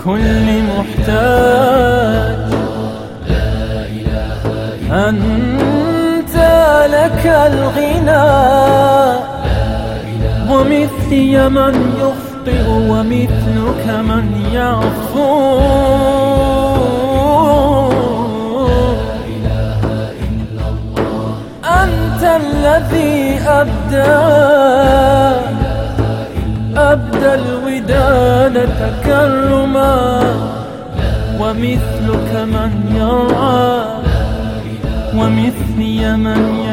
كل محتاج. أنت لك الغنى، ومثلي من يخطئ ومثلك من يعفو. أنت الذي أبدى الوداد تكرما، ومثلك من يرعى ومثلي من